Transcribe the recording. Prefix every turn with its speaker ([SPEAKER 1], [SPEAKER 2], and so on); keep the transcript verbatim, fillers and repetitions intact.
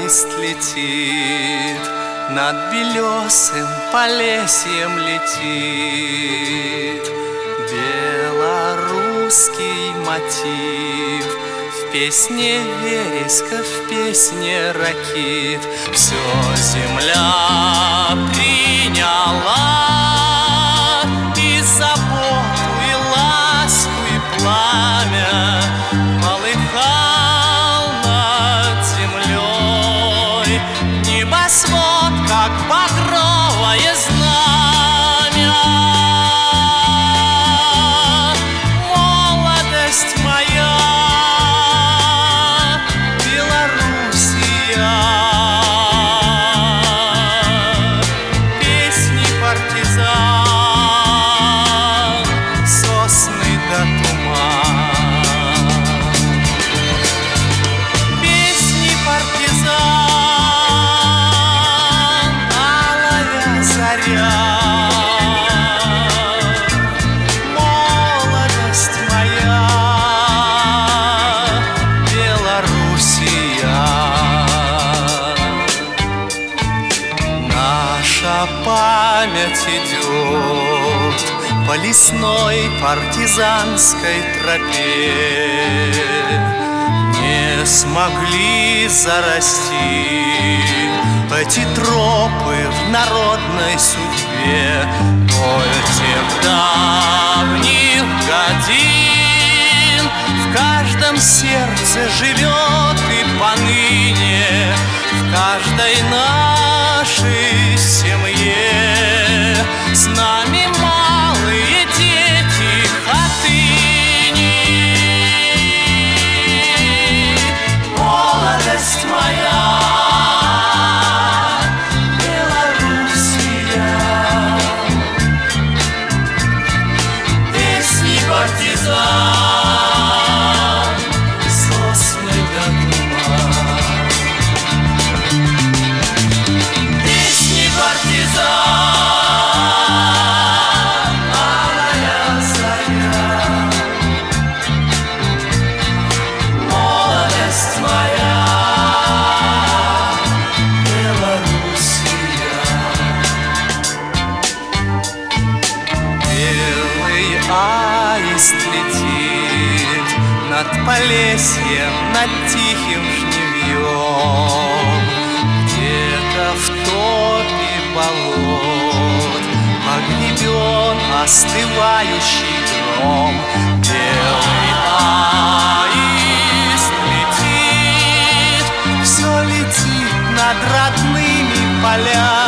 [SPEAKER 1] аист летит, над белесым полесьем летит. Белорусский мотив в песне вереска, в песне ракит. Все земля приняла, и заботу, и ласку, и пламя. Полыхал над землей небосвод, как багровое знамя. Молодость моя, Белоруссия, песни партизан, сосны до туман. Песни партизан, алая заря. Молодость моя, Белоруссия. Наша память идет по лесной партизанской тропе. Не смогли зарасти эти тропы в народной судьбе. Боль тех давних годин в каждом сердце живет и поныне, в каждой нашей семье. С нами малые дети хатыни. Молодость моя, Белоруссия, песни партизан, сосны до туман. Песни партизан, алая заря. Молодость моя, Белоруссия. Белый аист летит над Полесьем, над тихим жнивьем. Где-то в топе болот погребен остывающий гром. Белый аист летит, все летит над родными полями.